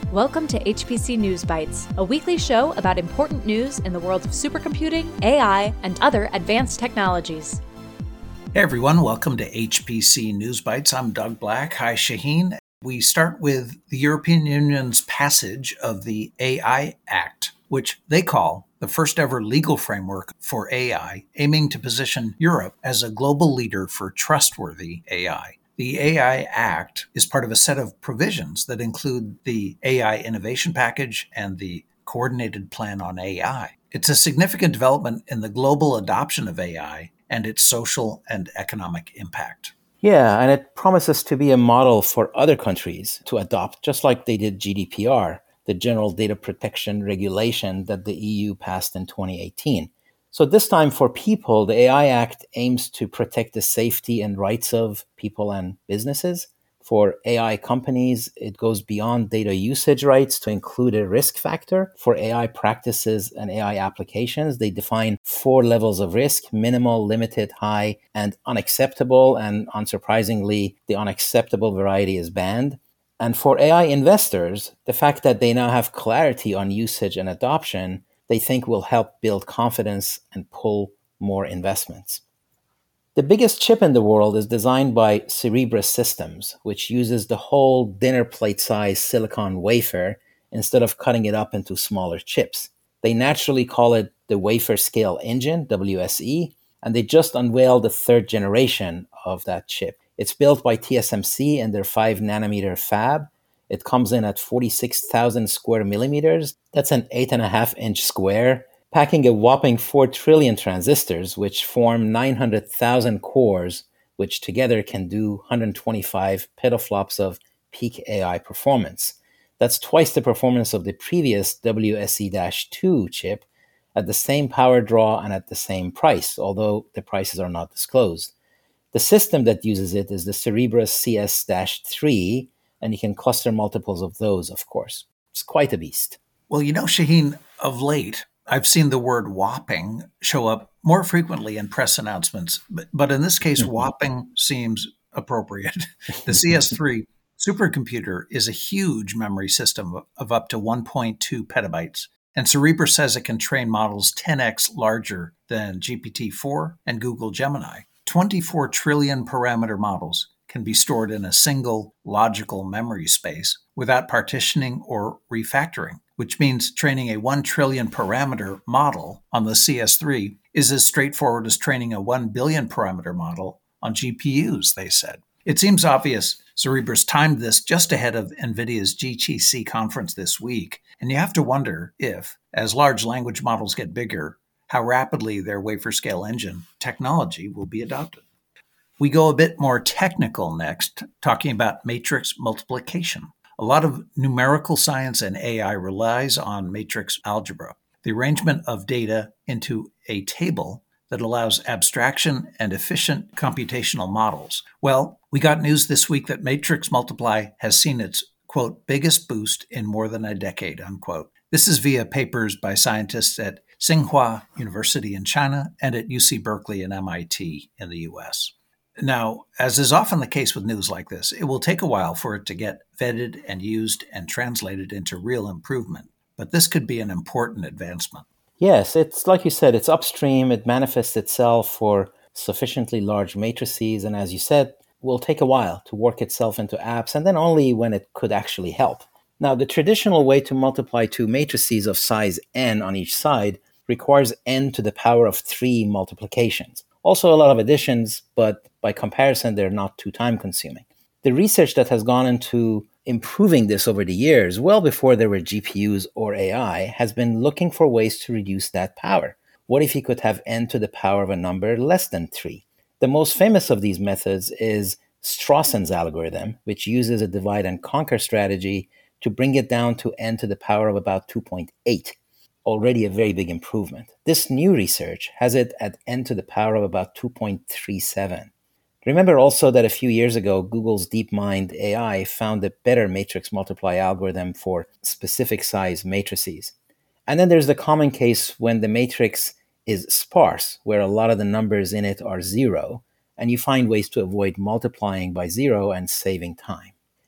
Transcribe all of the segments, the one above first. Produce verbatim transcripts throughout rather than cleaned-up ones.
Welcome to H P C News Bites, a weekly show about important news in the world of supercomputing, A I, and other advanced technologies. Hey everyone, welcome to H P C News Bites. I'm Doug Black. Hi, Shaheen. We start with the European Union's passage of the A I Act, which they call the first ever legal framework for A I, aiming to position Europe as a global leader for trustworthy A I. The A I Act is part of a set of provisions that include the A I Innovation Package and the Coordinated Plan on A I. It's a significant development in the global adoption of A I and its social and economic impact. Yeah, and it promises to be a model for other countries to adopt, just like they did G D P R, the General Data Protection Regulation that the E U passed in twenty eighteen. So this time for people, the A I Act aims to protect the safety and rights of people and businesses. For A I companies, it goes beyond data usage rights to include a risk factor. For A I practices and A I applications, they define four levels of risk: minimal, limited, high, and unacceptable. And unsurprisingly, the unacceptable variety is banned. And for A I investors, the fact that they now have clarity on usage and adoption, they think will help build confidence and pull more investments. The biggest chip in the world is designed by Cerebras Systems, which uses the whole dinner plate size silicon wafer instead of cutting it up into smaller chips. They naturally call it the Wafer Scale Engine, W S E, and they just unveiled the third generation of that chip. It's built by T S M C in their five nanometer fab. It comes in at forty-six thousand square millimeters. That's an eight and a half inch square, packing a whopping four trillion transistors, which form nine hundred thousand cores, which together can do one hundred twenty-five petaflops of peak A I performance. That's twice the performance of the previous W S E two chip at the same power draw and at the same price, although the prices are not disclosed. The system that uses it is the Cerebras C S three, and you can cluster multiples of those, of course. It's quite a beast. Well, you know, Shaheen, of late, I've seen the word whopping show up more frequently in press announcements, but, but in this case, mm-hmm. whopping seems appropriate. The C S three supercomputer is a huge memory system of, of up to one point two petabytes, and Cerebras says it can train models ten x larger than G P T four and Google Gemini. twenty-four trillion parameter models can be stored in a single logical memory space without partitioning or refactoring, which means training a one trillion parameter model on the C S three is as straightforward as training a one billion parameter model on G P Us, they said. It seems obvious Cerebras timed this just ahead of NVIDIA's G T C conference this week, and you have to wonder if, as large language models get bigger, how rapidly their wafer scale engine technology will be adopted. We go a bit more technical next, talking about matrix multiplication. A lot of numerical science and A I relies on matrix algebra, the arrangement of data into a table that allows abstraction and efficient computational models. Well, we got news this week that matrix multiply has seen its, quote, biggest boost in more than a decade, unquote. This is via papers by scientists at Tsinghua University in China and at U C Berkeley and M I T in the U S. Now, as is often the case with news like this, it will take a while for it to get vetted and used and translated into real improvement. But this could be an important advancement. Yes, it's like you said, it's upstream. It manifests itself for sufficiently large matrices. And as you said, will take a while to work itself into apps, and then only when it could actually help. Now, the traditional way to multiply two matrices of size n on each side requires n to the power of three multiplications. Also a lot of additions, but by comparison, they're not too time-consuming. The research that has gone into improving this over the years, well before there were G P Us or A I, has been looking for ways to reduce that power. What if you could have n to the power of a number less than three? The most famous of these methods is Strawson's algorithm, which uses a divide and conquer strategy to bring it down to n to the power of about two point eight. Already a very big improvement. This new research has it at n to the power of about two point three seven. Remember also that a few years ago, Google's DeepMind A I found a better matrix multiply algorithm for specific size matrices. And then there's the common case when the matrix is sparse, where a lot of the numbers in it are zero, and you find ways to avoid multiplying by zero and saving time.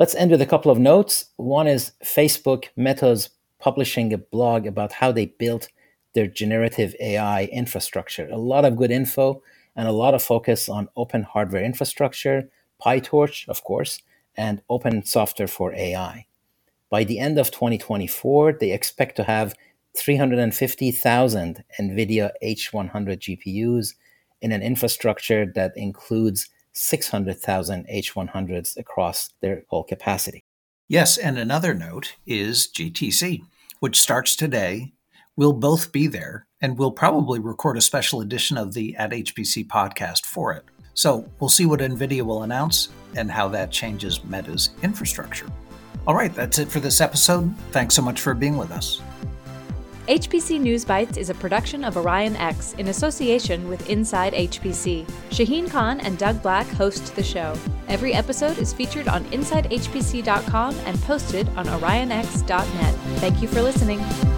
Let's end with a couple of notes. One is Facebook, Meta's publishing a blog about how they built their generative A I infrastructure. A lot of good info and a lot of focus on open hardware infrastructure, PyTorch, of course, and open software for A I. By the end of twenty twenty-four, they expect to have three hundred fifty thousand NVIDIA H one hundred G P Us in an infrastructure that includes six hundred thousand H one hundreds across their whole capacity. Yes, and another note is G T C, which starts today. We'll both be there, and we'll probably record a special edition of the At H P C podcast for it. So we'll see what NVIDIA will announce and how that changes Meta's infrastructure. All right, that's it for this episode. Thanks so much for being with us. H P C News Bites is a production of Orion X in association with Inside H P C. Shaheen Khan and Doug Black host the show. Every episode is featured on inside h p c dot com and posted on orion x dot net. Thank you for listening.